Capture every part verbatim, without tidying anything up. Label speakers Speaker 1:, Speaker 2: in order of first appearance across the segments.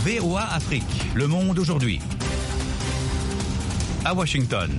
Speaker 1: V O A Afrique, le monde aujourd'hui. À Washington.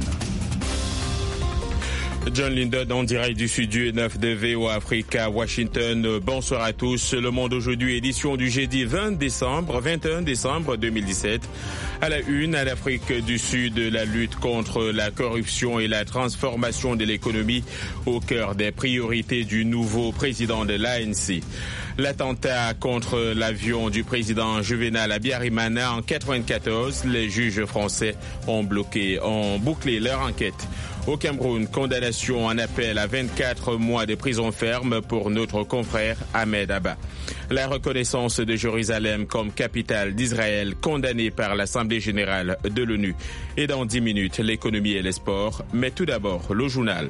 Speaker 2: John Linden en direct du studio neuf de V O A Afrique à Washington. Bonsoir à tous. Le monde aujourd'hui, édition du jeudi vingt décembre, vingt et un décembre deux mille dix-sept. À la une, à l'Afrique du Sud, la lutte contre la corruption et la transformation de l'économie au cœur des priorités du nouveau président de l'A N C. L'attentat contre l'avion du président Juvenal Abiyarimana en quatre-vingt-quatorze, les juges français ont bloqué, ont bouclé leur enquête. Au Cameroun, condamnation en appel à vingt-quatre mois de prison ferme pour notre confrère Ahmed Abba. La reconnaissance de Jérusalem comme capitale d'Israël condamnée par l'Assemblée générale de l'ONU. Et dans dix minutes, l'économie et les sports. Mais tout d'abord, le journal.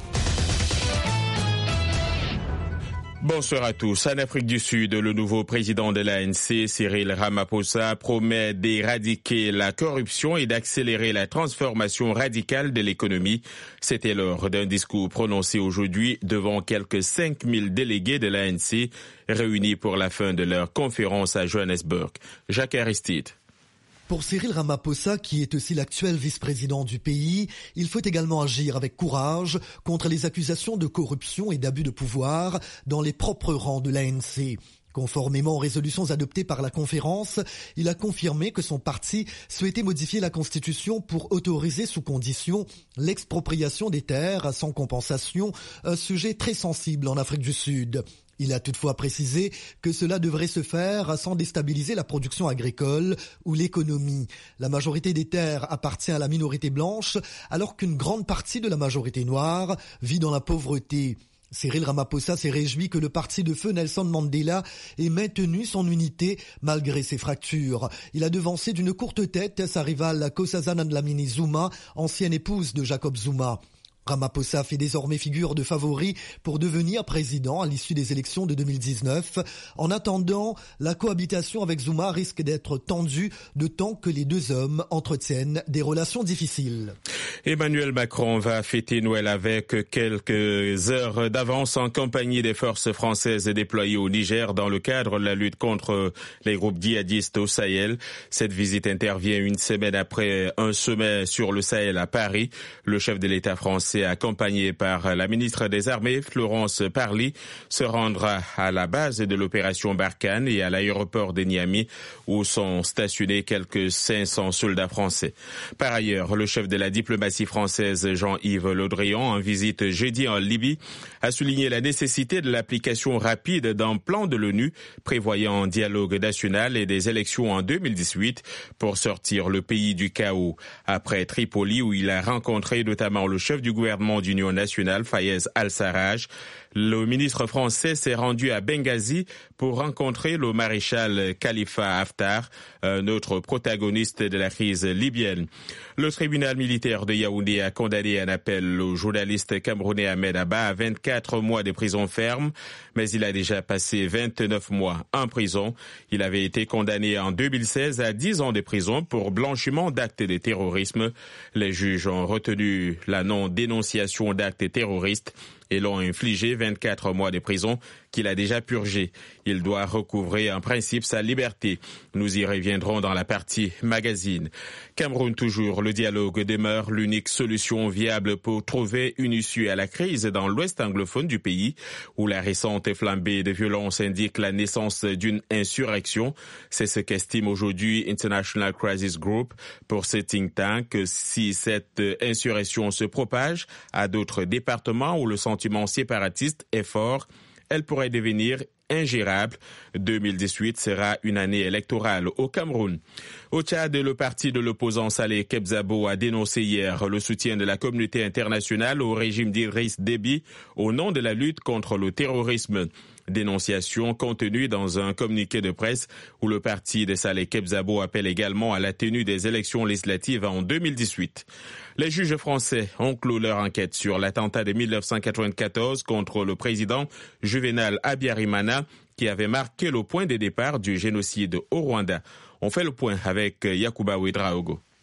Speaker 2: Bonsoir à tous. En Afrique du Sud, le nouveau président de l'A N C, Cyril Ramaphosa, promet d'éradiquer la corruption et d'accélérer la transformation radicale de l'économie. C'était lors d'un discours prononcé aujourd'hui devant quelques cinq mille délégués de l'A N C réunis pour la fin de leur conférence à Johannesburg. Jacques Aristide.
Speaker 3: Pour Cyril Ramaphosa, qui est aussi l'actuel vice-président du pays, il faut également agir avec courage contre les accusations de corruption et d'abus de pouvoir dans les propres rangs de l'A N C. Conformément aux résolutions adoptées par la conférence, il a confirmé que son parti souhaitait modifier la Constitution pour autoriser sous condition l'expropriation des terres sans compensation, un sujet très sensible en Afrique du Sud. Il a toutefois précisé que cela devrait se faire sans déstabiliser la production agricole ou l'économie. La majorité des terres appartient à la minorité blanche, alors qu'une grande partie de la majorité noire vit dans la pauvreté. Cyril Ramaphosa s'est réjoui que le parti de feu Nelson Mandela ait maintenu son unité malgré ses fractures. Il a devancé d'une courte tête sa rivale Nkosazana Dlamini Zuma, ancienne épouse de Jacob Zuma. Ramaphosa fait désormais figure de favori pour devenir président à l'issue des élections de deux mille dix-neuf. En attendant, la cohabitation avec Zuma risque d'être tendue de temps que les deux hommes entretiennent des relations difficiles.
Speaker 2: Emmanuel Macron va fêter Noël avec quelques heures d'avance en compagnie des forces françaises déployées au Niger dans le cadre de la lutte contre les groupes djihadistes au Sahel. Cette visite intervient une semaine après un sommet sur le Sahel à Paris. Le chef de l'État français, accompagné par la ministre des Armées, Florence Parly, se rendra à la base de l'opération Barkhane et à l'aéroport de Niamey, où sont stationnés quelques cinq cents soldats français. Par ailleurs, le chef de la diplomatie française, Jean-Yves Le Drian, en visite jeudi en Libye, a souligné la nécessité de l'application rapide d'un plan de l'ONU prévoyant un dialogue national et des élections en deux mille dix-huit pour sortir le pays du chaos. Après Tripoli, où il a rencontré notamment le chef du gouvernement gouvernement d'union nationale, Fayez Al-Sarraj, le ministre français s'est rendu à Benghazi pour rencontrer le maréchal Khalifa Haftar, un autre protagoniste de la crise libyenne. Le tribunal militaire de Yaoundé a condamné un appel au journaliste camerounais Ahmed Abba à vingt-quatre mois de prison ferme, mais il a déjà passé vingt-neuf mois en prison. Il avait été condamné en deux mille seize à dix ans de prison pour blanchiment d'actes de terrorisme. Les juges ont retenu la non-dénonciation d'actes terroristes et l'ont infligé vingt-quatre mois de prison qu'il a déjà purgé. Il doit recouvrer en principe sa liberté. Nous y reviendrons dans la partie magazine. Cameroun toujours, le dialogue demeure l'unique solution viable pour trouver une issue à la crise dans l'ouest anglophone du pays, où la récente flambée de violence indique la naissance d'une insurrection. C'est ce qu'estime aujourd'hui International Crisis Group. Pour ce think tank, si cette insurrection se propage à d'autres départements où le sentiment séparatiste est fort, elle pourrait devenir ingérable. deux mille dix-huit sera une année électorale au Cameroun. Au Tchad, le parti de l'opposant Saleh Kebzabo a dénoncé hier le soutien de la communauté internationale au régime d'Idriss Déby au nom de la lutte contre le terrorisme. Dénonciation contenue dans un communiqué de presse où le parti de Saleh Kebzabo appelle également à la tenue des élections législatives en deux mille dix-huit. Les juges français ont clos leur enquête sur l'attentat de mille neuf cent quatre-vingt-quatorze contre le président Juvenal Abiyarimana qui avait marqué le point de départ du génocide au Rwanda. On fait le point avec Yacouba Ouedraogo.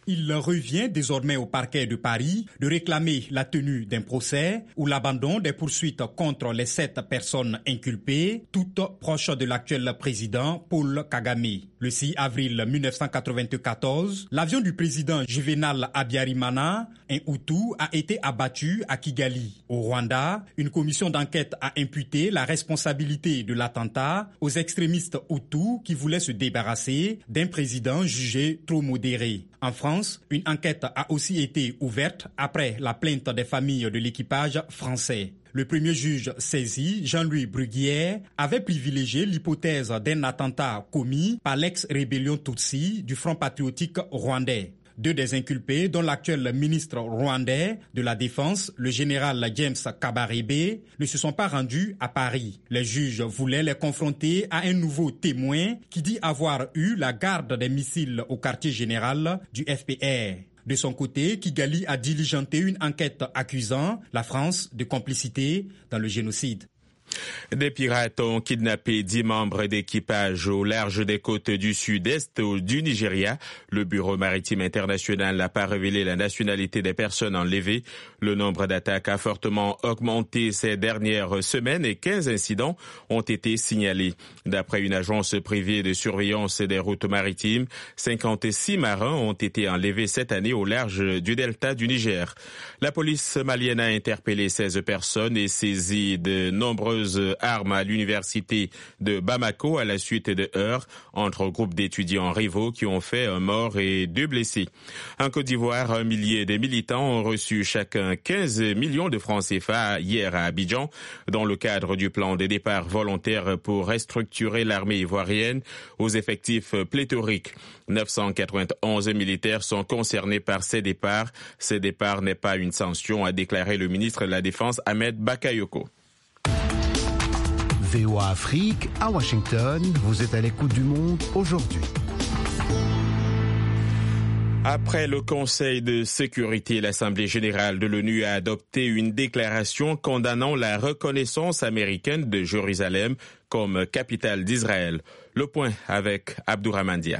Speaker 4: Il revient désormais au parquet de Paris de réclamer la tenue d'un procès ou l'abandon des poursuites contre les sept personnes inculpées, toutes proches de l'actuel président Paul Kagame. Le six avril mille neuf cent quatre-vingt-quatorze, l'avion du président Juvenal Habyarimana, un Hutu, a été abattu à Kigali. Au Rwanda, une commission d'enquête a imputé la responsabilité de l'attentat aux extrémistes Hutus qui voulaient se débarrasser d'un président jugé trop modéré. En France, une enquête a aussi été ouverte après la plainte des familles de l'équipage français. Le premier juge saisi, Jean-Louis Bruguière, avait privilégié l'hypothèse d'un attentat commis par l'ex-rébellion Tutsi du Front patriotique rwandais. Deux des inculpés, dont l'actuel ministre rwandais de la Défense, le général James Kabarebe, ne se sont pas rendus à Paris. Les juges voulaient les confronter à un nouveau témoin qui dit avoir eu la garde des missiles au quartier général du F P R. De son côté, Kigali a diligenté une enquête accusant la France de complicité dans le génocide.
Speaker 2: Des pirates ont kidnappé dix membres d'équipage au large des côtes du sud-est du Nigeria. Le Bureau maritime international n'a pas révélé la nationalité des personnes enlevées. Le nombre d'attaques a fortement augmenté ces dernières semaines et quinze incidents ont été signalés. D'après une agence privée de surveillance des routes maritimes, cinquante-six marins ont été enlevés cette année au large du delta du Niger. La police malienne a interpellé seize personnes et saisi de nombreuses armes à l'université de Bamako à la suite de heurts entre groupes d'étudiants rivaux qui ont fait un mort et deux blessés. En Côte d'Ivoire, un millier de militants ont reçu chacun quinze millions de francs C F A hier à Abidjan dans le cadre du plan de départ volontaire pour restructurer l'armée ivoirienne aux effectifs pléthoriques. neuf cent quatre-vingt-onze militaires sont concernés par ces départs. Ce départ n'est pas une sanction, a déclaré le ministre de la Défense Ahmed Bakayoko.
Speaker 5: V O A Afrique, à Washington, vous êtes à l'écoute du monde aujourd'hui.
Speaker 2: Après le Conseil de sécurité, l'Assemblée générale de l'ONU a adopté une déclaration condamnant la reconnaissance américaine de Jérusalem comme capitale d'Israël. Le point avec Abdourahmane Dia.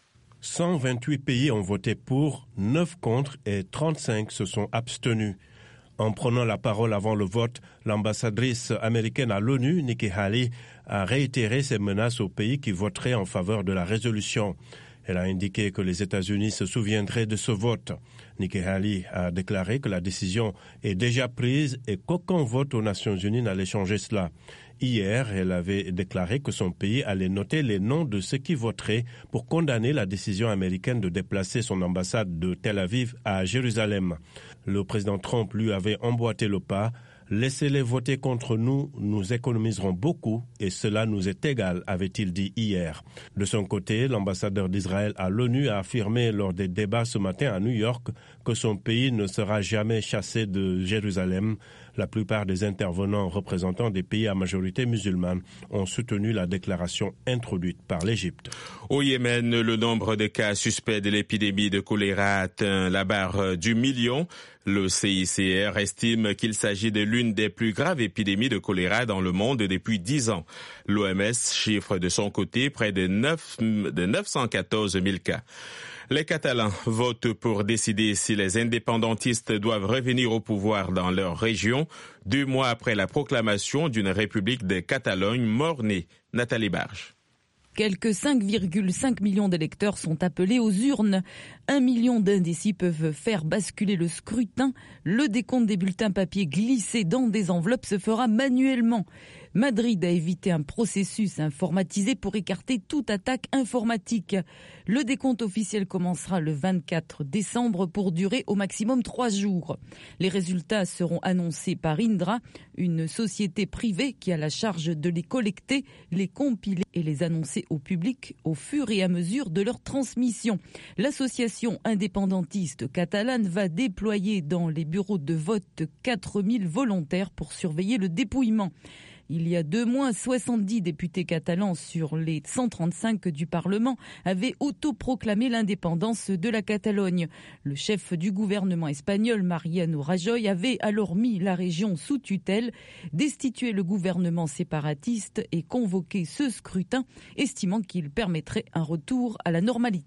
Speaker 6: cent vingt-huit pays ont voté pour, neuf contre et trente-cinq se sont abstenus. En prenant la parole avant le vote, l'ambassadrice américaine à l'ONU, Nikki Haley, a réitéré ses menaces aux pays qui voteraient en faveur de la résolution. Elle a indiqué que les États-Unis se souviendraient de ce vote. Nikki Haley a déclaré que la décision est déjà prise et qu'aucun vote aux Nations Unies n'allait changer cela. Hier, elle avait déclaré que son pays allait noter les noms de ceux qui voteraient pour condamner la décision américaine de déplacer son ambassade de Tel Aviv à Jérusalem. Le président Trump lui avait emboîté le pas. Laissez-les voter contre nous, nous économiserons beaucoup et cela nous est égal, avait-il dit hier. De son côté, l'ambassadeur d'Israël à l'ONU a affirmé lors des débats ce matin à New York que son pays ne sera jamais chassé de Jérusalem. La plupart des intervenants représentant des pays à majorité musulmane ont soutenu la déclaration introduite par l'Égypte.
Speaker 2: Au Yémen, le nombre de cas suspects de l'épidémie de choléra atteint la barre du million. Le C I C R estime qu'il s'agit de l'une des plus graves épidémies de choléra dans le monde depuis dix ans. L'O M S chiffre de son côté près de neuf cent quatorze mille cas. Les Catalans votent pour décider si les indépendantistes doivent revenir au pouvoir dans leur région, deux mois après la proclamation d'une République de Catalogne mornée. Nathalie Barge.
Speaker 7: Quelques cinq virgule cinq millions d'électeurs sont appelés aux urnes. Un million d'indécis peuvent faire basculer le scrutin. Le décompte des bulletins papier glissés dans des enveloppes se fera manuellement. Madrid a évité un processus informatisé pour écarter toute attaque informatique. Le décompte officiel commencera le vingt-quatre décembre pour durer au maximum trois jours. Les résultats seront annoncés par Indra, une société privée qui a la charge de les collecter, les compiler et les annoncer au public au fur et à mesure de leur transmission. L'association indépendantiste catalane va déployer dans les bureaux de vote quatre mille volontaires pour surveiller le dépouillement. Il y a deux mois, soixante-dix députés catalans sur les cent trente-cinq du Parlement avaient autoproclamé l'indépendance de la Catalogne. Le chef du gouvernement espagnol, Mariano Rajoy, avait alors mis la région sous tutelle, destitué le gouvernement séparatiste et convoqué ce scrutin, estimant qu'il permettrait un retour à la normalité.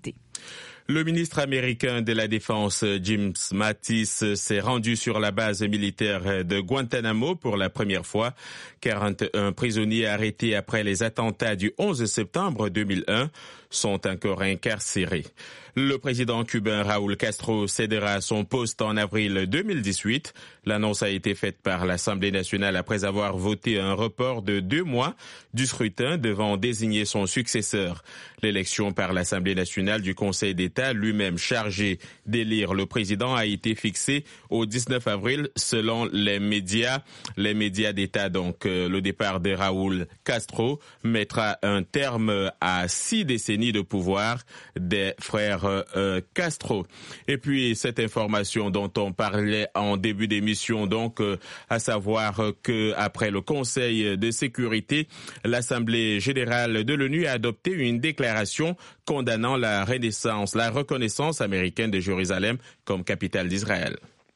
Speaker 2: Le ministre américain de la Défense, Jim Mattis, s'est rendu sur la base militaire de Guantanamo pour la première fois. quarante et un prisonniers arrêtés après les attentats du onze septembre deux mille un sont encore incarcérés. Le président cubain Raúl Castro cédera son poste en avril deux mille dix-huit. L'annonce a été faite par l'Assemblée nationale après avoir voté un report de deux mois du scrutin devant désigner son successeur. L'élection par l'Assemblée nationale du Conseil d'État, lui-même chargé d'élire le président, a été fixée au dix-neuf avril selon les médias. Les médias d'État, donc, euh, le départ de Raúl Castro mettra un terme à six décennies de pouvoir des frères euh, Castro. Et puis, cette information dont on parlait en début d'émission, donc, euh, à savoir que après le Conseil de sécurité, l'Assemblée générale de l'ONU a adopté une déclaration condamnant la renaissance, la reconnaissance américaine de Jérusalem comme capitale d'Israël.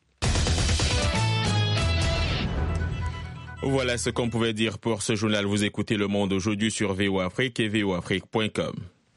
Speaker 2: Voilà ce qu'on pouvait dire pour ce journal. Vous écoutez Le Monde aujourd'hui sur V O Afrique et V O Afrique point com.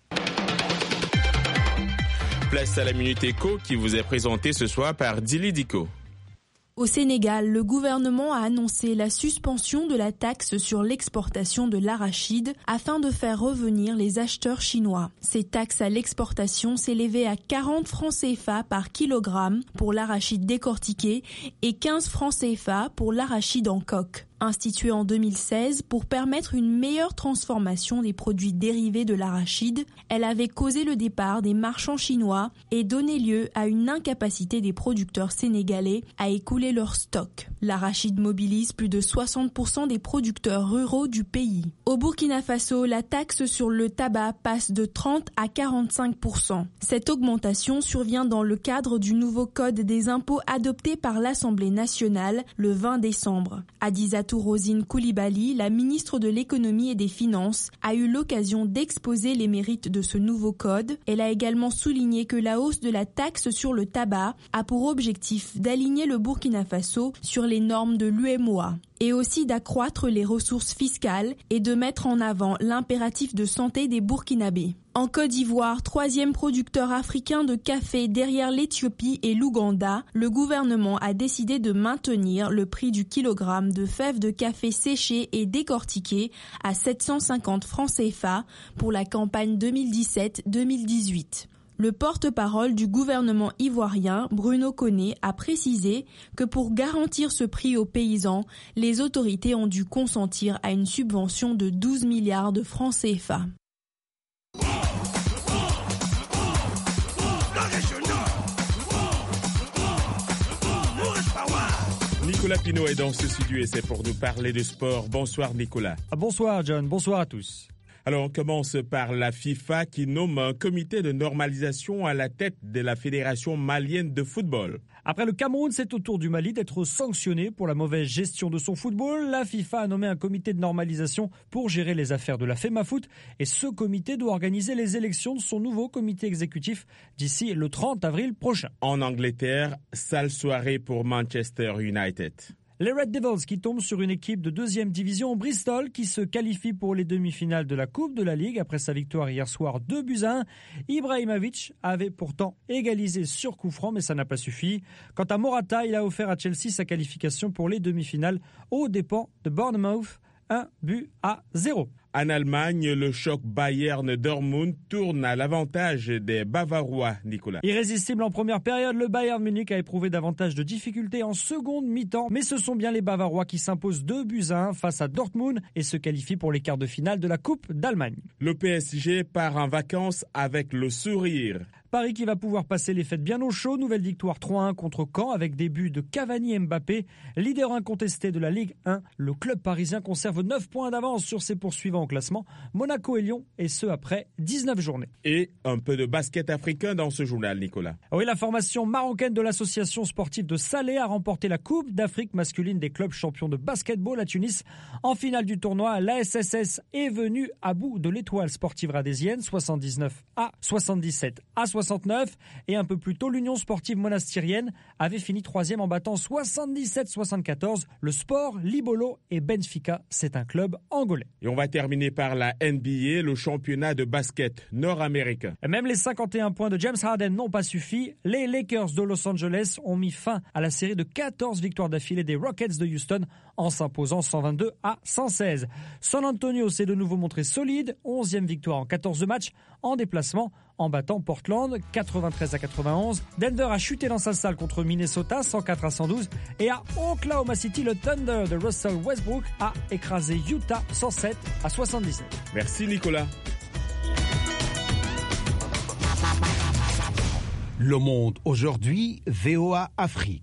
Speaker 2: Place à la Minute Éco qui vous est présentée ce soir par Dili Diko.
Speaker 8: Au Sénégal, le gouvernement a annoncé la suspension de la taxe sur l'exportation de l'arachide afin de faire revenir les acheteurs chinois. Cette taxe à l'exportation s'élevait à quarante francs C F A par kilogramme pour l'arachide décortiqué et quinze francs C F A pour l'arachide en coque. Instituée en deux mille seize pour permettre une meilleure transformation des produits dérivés de l'arachide, elle avait causé le départ des marchands chinois et donné lieu à une incapacité des producteurs sénégalais à écouler leur stock. L'arachide mobilise plus de soixante pour cent des producteurs ruraux du pays. Au Burkina Faso, la taxe sur le tabac passe de trente à quarante-cinq pour cent. Cette augmentation survient dans le cadre du nouveau code des impôts adopté par l'Assemblée nationale le vingt décembre. Adisa Rosine Koulibaly, la ministre de l'économie et des finances, a eu l'occasion d'exposer les mérites de ce nouveau code. Elle a également souligné que la hausse de la taxe sur le tabac a pour objectif d'aligner le Burkina Faso sur les normes de l'U M O A et aussi d'accroître les ressources fiscales et de mettre en avant l'impératif de santé des Burkinabés. En Côte d'Ivoire, troisième producteur africain de café derrière l'Éthiopie et l'Ouganda, le gouvernement a décidé de maintenir le prix du kilogramme de fèves de café séchées et décortiquées à sept cent cinquante francs C F A pour la campagne deux mille dix-sept deux mille dix-huit. Le porte-parole du gouvernement ivoirien, Bruno Koné, a précisé que pour garantir ce prix aux paysans, les autorités ont dû consentir à une subvention de douze milliards de francs C F A.
Speaker 2: Nicolas Pinault est dans ce studio et c'est pour nous parler de sport. Bonsoir Nicolas.
Speaker 9: Bonsoir John, bonsoir à tous.
Speaker 2: Alors on commence par la FIFA qui nomme un comité de normalisation à la tête de la Fédération malienne de football.
Speaker 9: Après le Cameroun, c'est au tour du Mali d'être sanctionné pour la mauvaise gestion de son football. La FIFA a nommé un comité de normalisation pour gérer les affaires de la FEMAFoot et ce comité doit organiser les élections de son nouveau comité exécutif d'ici le trente avril prochain.
Speaker 2: En Angleterre, sale soirée pour Manchester United.
Speaker 9: Les Red Devils qui tombent sur une équipe de deuxième division, Bristol, qui se qualifie pour les demi-finales de la Coupe de la Ligue après sa victoire hier soir deux buts à un. Ibrahimovic avait pourtant égalisé sur coup franc, mais ça n'a pas suffi. Quant à Morata, il a offert à Chelsea sa qualification pour les demi-finales aux dépens de Bournemouth, un but à zéro.
Speaker 2: En Allemagne, le choc Bayern-Dortmund tourne à l'avantage des Bavarois, Nicolas.
Speaker 9: Irrésistible en première période, le Bayern Munich a éprouvé davantage de difficultés en seconde mi-temps, mais ce sont bien les Bavarois qui s'imposent deux buts à un face à Dortmund et se qualifient pour les quarts de finale de la Coupe d'Allemagne.
Speaker 2: Le P S G part en vacances avec le sourire.
Speaker 9: Paris qui va pouvoir passer les fêtes bien au chaud. Nouvelle victoire trois à un contre Caen avec des buts de Cavani et Mbappé. Leader incontesté de la Ligue un, le club parisien conserve neuf points d'avance sur ses poursuivants au classement, Monaco et Lyon, et ce après dix-neuf journées.
Speaker 2: Et un peu de basket africain dans ce journal, Nicolas.
Speaker 9: Oui, la formation marocaine de l'association sportive de Salé a remporté la Coupe d'Afrique masculine des clubs champions de basketball à Tunis. En finale du tournoi, la S S S est venue à bout de l'étoile sportive rhodésienne, soixante-dix-neuf à soixante-dix-sept à soixante-dix-sept. soixante-neuf. Et un peu plus tôt, l'Union sportive monastirienne avait fini troisième en battant soixante-dix-sept soixante-quatorze. Le Sport, Libolo et Benfica, c'est un club angolais.
Speaker 2: Et on va terminer par la N B A, le championnat de basket nord-américain.
Speaker 9: Et même les cinquante et un points de James Harden n'ont pas suffi. Les Lakers de Los Angeles ont mis fin à la série de quatorze victoires d'affilée des Rockets de Houston en s'imposant cent vingt-deux à cent seize. San Antonio s'est de nouveau montré solide, onzième victoire en quatorze matchs en déplacement en battant Portland quatre-vingt-treize à quatre-vingt-onze. Denver a chuté dans sa salle contre Minnesota cent quatre à cent douze et à Oklahoma City, le Thunder de Russell Westbrook a écrasé Utah cent sept à soixante-dix-sept.
Speaker 2: Merci Nicolas.
Speaker 5: Le Monde aujourd'hui, V O A Afrique.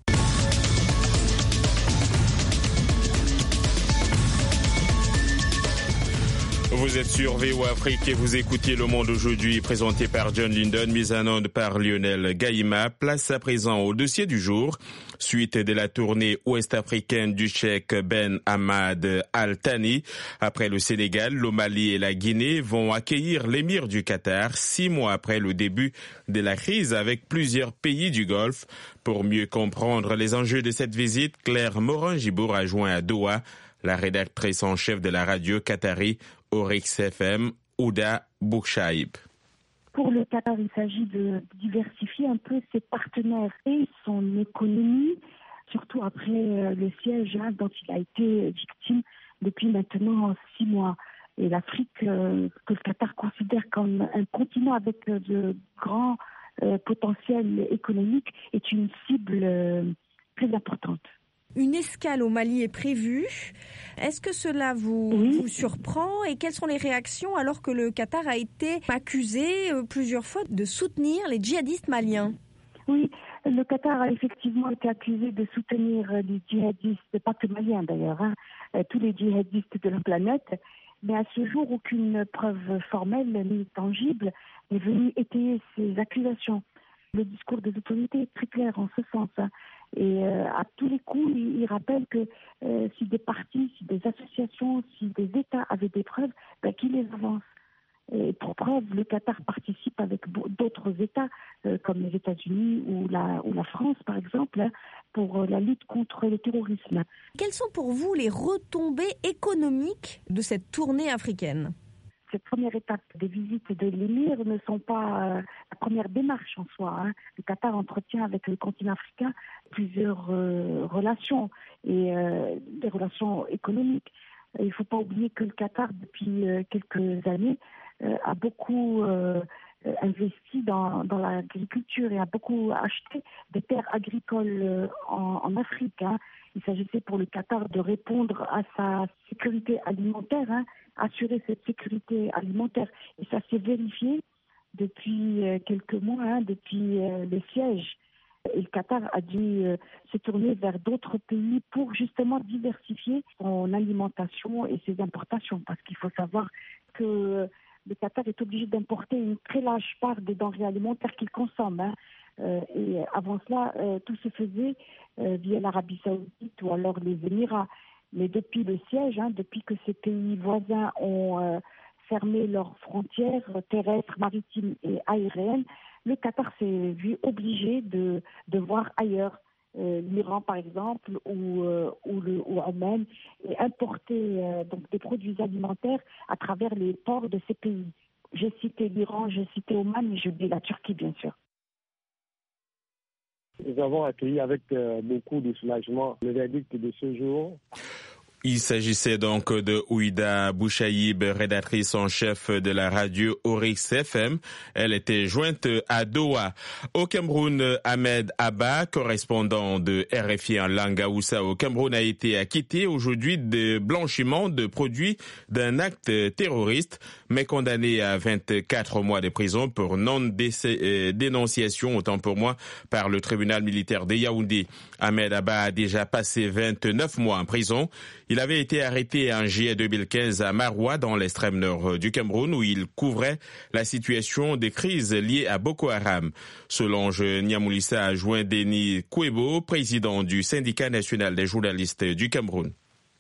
Speaker 2: Vous êtes sur V O A Afrique et vous écoutez Le Monde aujourd'hui, présenté par John Linden, mise en onde par Lionel Gaïma. Place à présent au dossier du jour. Suite de la tournée ouest-africaine du cheikh Ben Hamad Al Thani, après le Sénégal, le Mali et la Guinée vont accueillir l'émir du Qatar six mois après le début de la crise avec plusieurs pays du Golfe. Pour mieux comprendre les enjeux de cette visite, Claire Morin-Gibour a joint à Doha la rédactrice en chef de la radio qatari Oryx F M, Ouda Bouchaïb.
Speaker 10: Pour le Qatar, il s'agit de diversifier un peu ses partenaires et son économie, surtout après le siège hein, dont il a été victime depuis maintenant six mois. Et l'Afrique, euh, que le Qatar considère comme un continent avec de grands euh, potentiels économiques, est une cible euh, très importante.
Speaker 11: Une escale au Mali est prévue. Est-ce que cela vous, oui. vous surprend et quelles sont les réactions alors que le Qatar a été accusé plusieurs fois de soutenir les djihadistes maliens ?
Speaker 10: Oui, le Qatar a effectivement été accusé de soutenir les djihadistes, pas que maliens d'ailleurs, hein, tous les djihadistes de la planète. Mais à ce jour, aucune preuve formelle ni tangible n'est venue étayer ces accusations. Le discours des autorités est très clair en ce sens. Hein. Et euh, à tous les coups, il, il rappelle que euh, si des partis, si des associations, si des États avaient des preuves, ben, qu'ils les avancent. Et pour preuve, le Qatar participe avec d'autres États, euh, comme les États-Unis ou la, ou la France, par exemple, hein, pour la lutte contre le terrorisme.
Speaker 11: Quelles sont pour vous les retombées économiques de cette tournée africaine ?
Speaker 10: Cette première étape des visites de l'émir ne sont pas euh, la première démarche en soi. Hein. Le Qatar entretient avec le continent africain plusieurs euh, relations et euh, des relations économiques. Il ne faut pas oublier que le Qatar, depuis euh, quelques années, euh, a beaucoup euh, investi dans, dans l'agriculture et a beaucoup acheté des terres agricoles euh, en, en Afrique. Hein. Il s'agissait pour le Qatar de répondre à sa sécurité alimentaire, hein, assurer cette sécurité alimentaire. Et ça s'est vérifié depuis quelques mois, hein, depuis euh, le siège. Et le Qatar a dû euh, se tourner vers d'autres pays pour justement diversifier son alimentation et ses importations. Parce qu'il faut savoir que le Qatar est obligé d'importer une très large part des denrées alimentaires qu'il consomme. Hein. Euh, et avant cela, euh, tout se faisait euh, via l'Arabie Saoudite ou alors les Émirats. Mais depuis le siège, hein, depuis que ces pays voisins ont euh, fermé leurs frontières terrestres, maritimes et aériennes, le Qatar s'est vu obligé de, de voir ailleurs, euh, l'Iran par exemple, ou, euh, ou le ou Oman, et importer euh, donc des produits alimentaires à travers les ports de ces pays. J'ai cité l'Iran, j'ai cité Oman, mais je dis la Turquie bien sûr.
Speaker 12: Nous avons accueilli avec euh, beaucoup de soulagement le verdict de ce jour.
Speaker 2: Il s'agissait donc de Ouida Bouchaïb, rédactrice en chef de la radio Oryx F M. Elle était jointe à Doha. Au Cameroun, Ahmed Abba, correspondant de R F I en langue haoussa au Cameroun, a été acquitté aujourd'hui de blanchiment de produits d'un acte terroriste, mais condamné à vingt-quatre mois de prison pour non-dénonciation, autant pour moi, par le tribunal militaire de Yaoundé. Ahmed Abba a déjà passé vingt-neuf mois en prison. Il avait été arrêté en juillet deux mille quinze à Maroua, dans l'extrême nord du Cameroun, où il couvrait la situation des crises liées à Boko Haram. Solange Niamoulissa a joint Denis Kouebo, président du syndicat national des journalistes du Cameroun.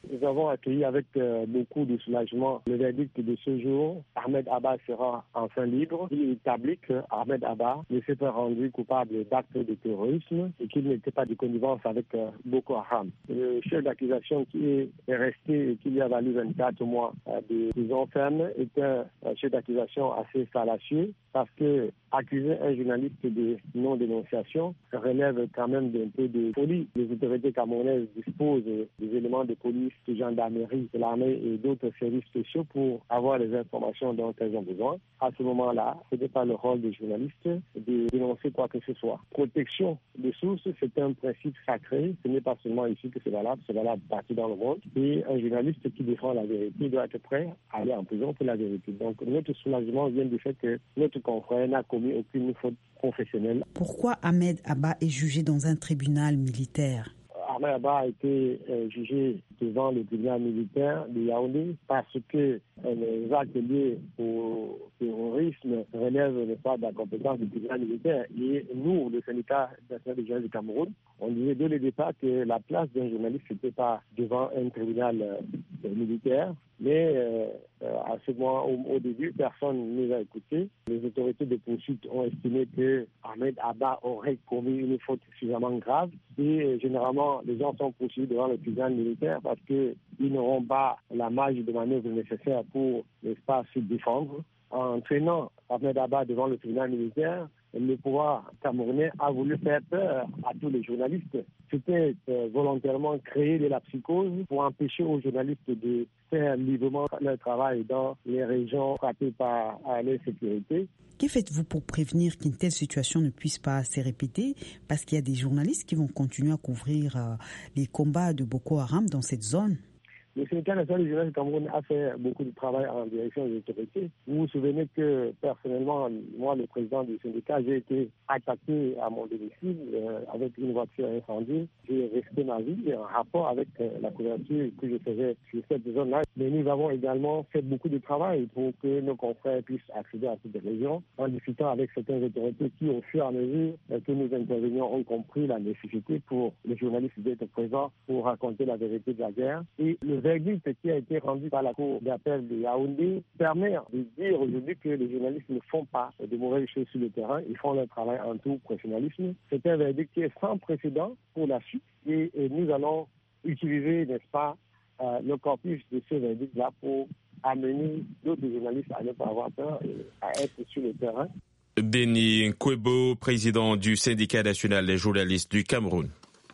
Speaker 12: Nous avons accueilli avec euh, beaucoup de soulagement le verdict de ce jour. Ahmed Abba sera enfin libre. Il établit qu'Ahmed Abba ne s'est pas rendu coupable d'actes de terrorisme et qu'il n'était pas de connivence avec euh, Boko Haram. Le chef d'accusation qui est resté et qui lui a valu vingt-quatre mois euh, de prison ferme est un euh, chef d'accusation assez fallacieux parce que accuser un journaliste de non-dénonciation relève quand même d'un peu de folie. Les autorités camerounaises disposent des éléments de police, de gendarmerie, de l'armée et d'autres services spéciaux pour avoir les informations dont elles ont besoin. À ce moment-là, ce n'est pas le rôle des journalistes de dénoncer quoi que ce soit. Protection des sources, c'est un principe sacré. Ce n'est pas seulement ici que c'est valable, c'est valable partout dans le monde. Et un journaliste qui défend la vérité doit être prêt à aller en prison pour la vérité. Donc notre soulagement vient du fait que notre confrère n'a commis aucune faute professionnelle.
Speaker 13: Pourquoi Ahmed Abba est jugé dans un tribunal militaire?
Speaker 12: Ahmed Abba a été euh, jugé devant le tribunal militaire de Yaoundé parce que euh, les actes liés au terrorisme relèvent pas de la compétence du tribunal militaire. Et nous, le syndicat national des journalistes du Cameroun, on disait dès le départ que la place d'un journaliste n'était pas devant un tribunal euh, militaire. Mais euh, à ce moment, au, au début, personne ne nous a écoutés. Les autorités de poursuite ont estimé que Ahmed Abba aurait commis une faute suffisamment grave. Et euh, généralement, les gens sont poursuivis devant le tribunal militaire parce qu'ils n'auront pas la marge de manœuvre nécessaire pour, n'est-ce pas, se défendre. En traînant Ahmed Abba devant le tribunal militaire, le pouvoir camerounais a voulu faire peur à tous les journalistes. C'était euh, volontairement créer de la psychose pour empêcher aux journalistes de faire librement leur travail dans les régions frappées par l'insécurité.
Speaker 13: Que faites-vous pour prévenir qu'une telle situation ne puisse pas se répéter? Parce qu'il y a des journalistes qui vont continuer à couvrir euh, les combats de Boko Haram dans cette zone.
Speaker 12: Le syndicat national des journalistes du Cameroun a fait beaucoup de travail en direction des autorités. Vous vous souvenez que, personnellement, moi, le président du syndicat, j'ai été attaqué à mon domicile euh, avec une voiture incendiée. J'ai risqué ma vie en rapport avec euh, la couverture que je faisais sur cette zone-là. Mais nous avons également fait beaucoup de travail pour que nos confrères puissent accéder à cette région en discutant avec certaines autorités qui, au fur et à mesure euh, que nous intervenions, ont compris la nécessité pour les journalistes d'être présents pour raconter la vérité de la guerre. Et le verdict qui a été rendu par la Cour d'appel de Yaoundé permet de dire aujourd'hui que les journalistes ne font pas de mauvaises choses sur le terrain, ils font leur travail en tout professionnalisme. C'est un verdict qui est sans précédent pour la suite et, et nous allons utiliser, n'est-ce pas, euh, le corpus de ce verdict-là pour amener d'autres journalistes à ne pas avoir peur et à être sur le terrain.
Speaker 2: Denis Nkwebo, président du syndicat national des journalistes du Cameroun.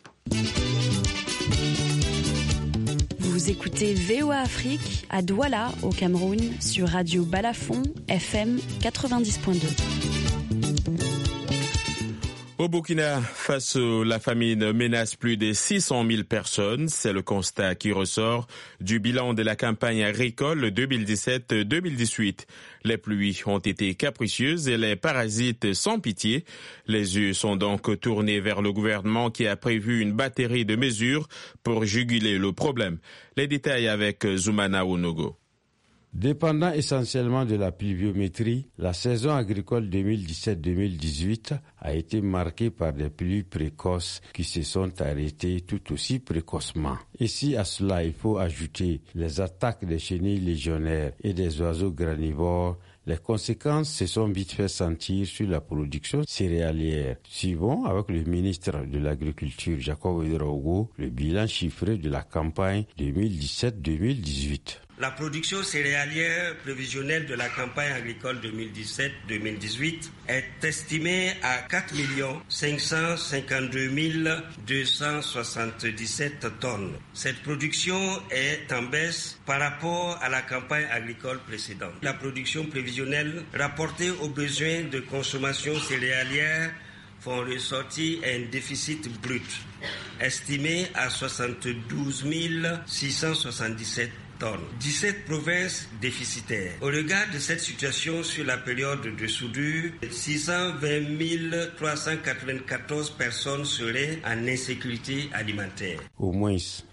Speaker 14: Vous écoutez V O A Afrique à Douala, au Cameroun, sur Radio Balafon, F M quatre-vingt-dix point deux.
Speaker 2: Au Burkina Faso, la famine menace plus de six cent mille personnes. C'est le constat qui ressort du bilan de la campagne agricole deux mille dix-sept deux mille dix-huit. Les pluies ont été capricieuses et les parasites sans pitié. Les yeux sont donc tournés vers le gouvernement qui a prévu une batterie de mesures pour juguler le problème. Les détails avec Zoumana Onogo.
Speaker 15: Dépendant essentiellement de la pluviométrie, la saison agricole deux mille dix-sept deux mille dix-huit a été marquée par des pluies précoces qui se sont arrêtées tout aussi précocement. Ici, à cela, il faut ajouter les attaques des chenilles légionnaires et des oiseaux granivores. Les conséquences se sont vite fait sentir sur la production céréalière. Suivons avec le ministre de l'Agriculture, Jacob Ouedraogo, le bilan chiffré de la campagne deux mille dix-sept deux mille dix-huit.
Speaker 16: La production céréalière prévisionnelle de la campagne agricole deux mille dix-sept deux mille dix-huit est estimée à quatre millions cinq cent cinquante-deux mille deux cent soixante-dix-sept tonnes. Cette production est en baisse par rapport à la campagne agricole précédente. La production prévisionnelle rapportée aux besoins de consommation céréalière font ressortir un déficit brut estimé à soixante-douze mille six cent soixante-dix-sept tonnes. dix-sept provinces déficitaires. Au regard de cette situation sur la période de soudure, six cent vingt mille trois cent quatre-vingt-quatorze personnes seraient en insécurité alimentaire.
Speaker 15: Au moins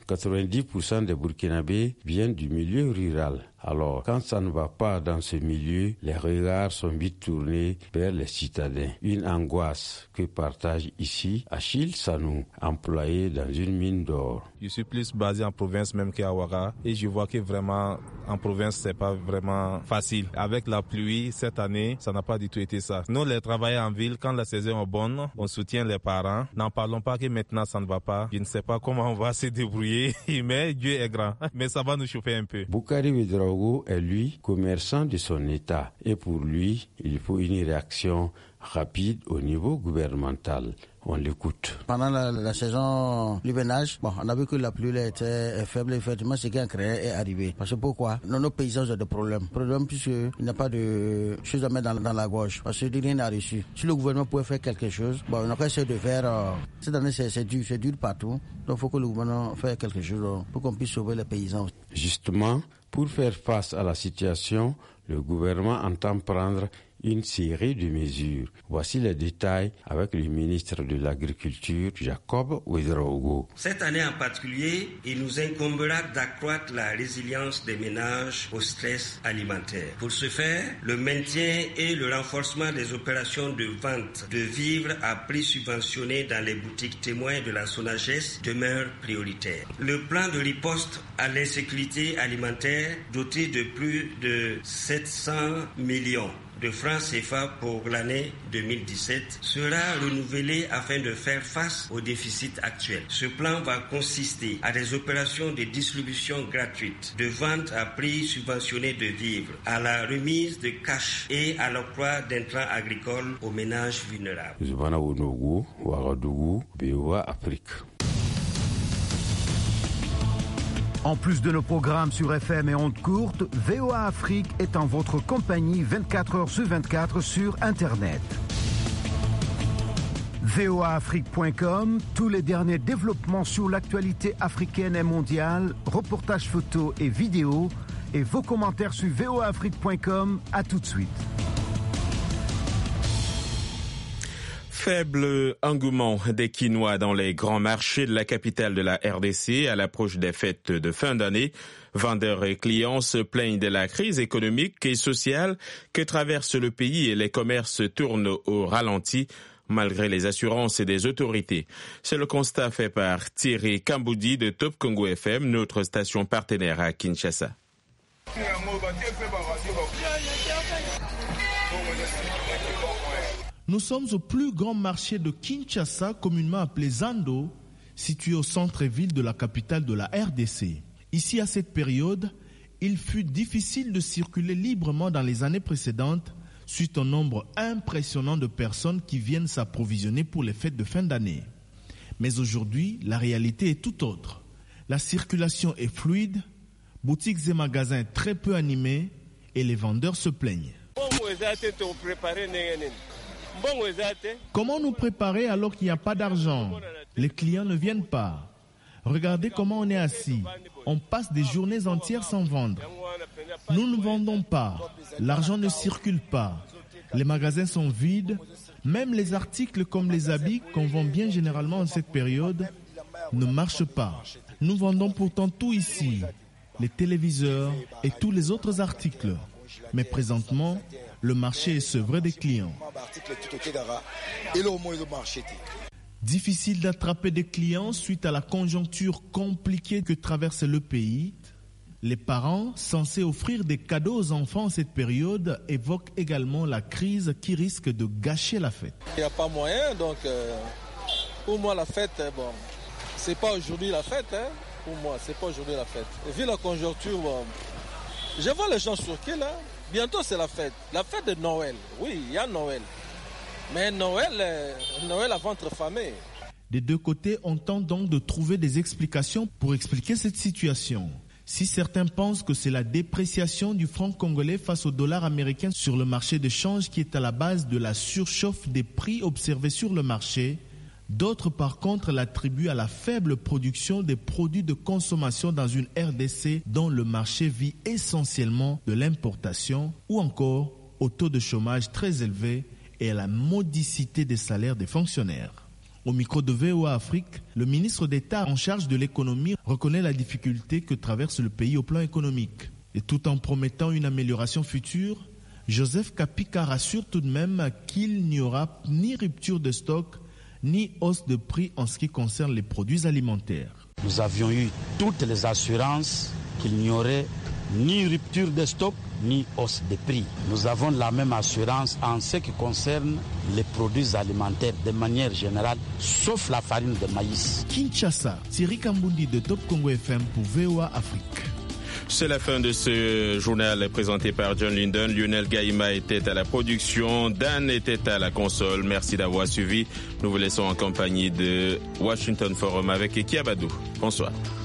Speaker 15: quatre-vingt-dix pour cent des Burkinabés viennent du milieu rural. Alors, quand ça ne va pas dans ce milieu, les regards sont vite tournés vers les citadins. Une angoisse que partage ici Achille Sanou, employé dans une mine d'or.
Speaker 17: Je suis plus basé en province même qu'à Ouaga et je vois que vraiment en province c'est pas vraiment facile. Avec la pluie cette année, ça n'a pas du tout été ça. Nous les travailleurs en ville, quand la saison est bonne, on soutient les parents. N'en parlons pas que maintenant ça ne va pas. Je ne sais pas comment on va se débrouiller, mais Dieu est grand. Mais ça va nous chauffer un peu.
Speaker 15: Boukari Ouédraogo est lui commerçant de son état et pour lui, il faut une réaction rapide au niveau gouvernemental. On l'écoute.
Speaker 18: Pendant la, la saison l'hivernage, bon, on a vu que la pluie était faible. Effectivement, ce qui a créé est arrivé. Parce que pourquoi? Nos, nos paysans ont des problèmes. Problème puisqu'il n'y a pas de choses à mettre dans, dans la gorge. Parce que rien n'a reçu. Si le gouvernement pouvait faire quelque chose, bon, on aurait essayé de faire. Euh, cette année, c'est, c'est dur, c'est dur partout. Donc, il faut que le gouvernement fasse quelque chose euh, pour qu'on puisse sauver les paysans.
Speaker 15: Justement, pour faire face à la situation, le gouvernement entend prendre une série de mesures. Voici les détails avec le ministre de l'Agriculture, Jacob Ouédraogo.
Speaker 16: Cette année en particulier, il nous incombera d'accroître la résilience des ménages au stress alimentaire. Pour ce faire, le maintien et le renforcement des opérations de vente de vivres à prix subventionné dans les boutiques témoins de la SONAGES demeure prioritaire. Le plan de riposte à l'insécurité alimentaire, doté de plus de sept cents millions de francs C F A pour l'année deux mille dix-sept, sera renouvelé afin de faire face au déficit actuel. Ce plan va consister à des opérations de distribution gratuite, de vente à prix subventionné de vivres, à la remise de cash et à l'octroi d'intrants agricoles aux ménages vulnérables.
Speaker 5: En plus de nos programmes sur F M et ondes courtes, V O A Afrique est en votre compagnie vingt-quatre heures sur vingt-quatre sur Internet. V O A Afrique point com, tous les derniers développements sur l'actualité africaine et mondiale, reportages photos et vidéos, et vos commentaires sur V O A Afrique point com. À tout de suite.
Speaker 2: Faible engouement des Quinois dans les grands marchés de la capitale de la R D C à l'approche des fêtes de fin d'année. Vendeurs et clients se plaignent de la crise économique et sociale que traverse le pays et les commerces tournent au ralenti malgré les assurances des autorités. C'est le constat fait par Thierry Kamboudi de Top Congo F M, notre station partenaire à Kinshasa.
Speaker 19: Nous sommes au plus grand marché de Kinshasa, communément appelé Zando, situé au centre-ville de la capitale de la R D C. Ici, à cette période, il fut difficile de circuler librement dans les années précédentes, suite au nombre impressionnant de personnes qui viennent s'approvisionner pour les fêtes de fin d'année. Mais aujourd'hui, la réalité est tout autre. La circulation est fluide, boutiques et magasins très peu animés, et les vendeurs se plaignent. Comment nous préparer alors qu'il n'y a pas d'argent? Les clients ne viennent pas. Regardez comment on est assis. On passe des journées entières sans vendre. Nous ne vendons pas. L'argent ne circule pas. Les magasins sont vides. Même les articles comme les habits qu'on vend bien généralement en cette période ne marchent pas. Nous vendons pourtant tout ici. Les téléviseurs et tous les autres articles. Mais présentement, le marché est sevré des clients. Difficile d'attraper des clients suite à la conjoncture compliquée que traverse le pays. Les parents, censés offrir des cadeaux aux enfants en cette période, évoquent également la crise qui risque de gâcher la fête.
Speaker 20: Il n'y a pas moyen, donc euh, pour moi la fête, bon, c'est pas aujourd'hui la fête. Hein, pour moi, c'est pas aujourd'hui la fête. Et vu la conjoncture, bon, je vois les gens surqués là. Bientôt c'est la fête, la fête de Noël. Oui, il y a Noël. Mais Noël, euh, Noël à ventre famé.
Speaker 19: Des deux côtés, on tente donc de trouver des explications pour expliquer cette situation. Si certains pensent que c'est la dépréciation du franc congolais face au dollar américain sur le marché de change qui est à la base de la surchauffe des prix observés sur le marché, d'autres par contre l'attribuent à la faible production des produits de consommation dans une R D C dont le marché vit essentiellement de l'importation, ou encore au taux de chômage très élevé et à la modicité des salaires des fonctionnaires. Au micro de V O A Afrique, le ministre d'État en charge de l'économie reconnaît la difficulté que traverse le pays au plan économique. Et tout en promettant une amélioration future, Joseph Kapika rassure tout de même qu'il n'y aura ni rupture de stock, ni hausse de prix en ce qui concerne les produits alimentaires.
Speaker 21: Nous avions eu toutes les assurances qu'il n'y aurait ni rupture de stock, ni hausse de prix. Nous avons la même assurance en ce qui concerne les produits alimentaires de manière générale, sauf la farine de maïs.
Speaker 19: Kinshasa, Thierry Kambundi de Top Congo F M pour V O A Afrique.
Speaker 2: C'est la fin de ce journal présenté par John Linden. Lionel Gaïma était à la production, Dan était à la console. Merci d'avoir suivi. Nous vous laissons en compagnie de Washington Forum avec Eki Abadou. Bonsoir.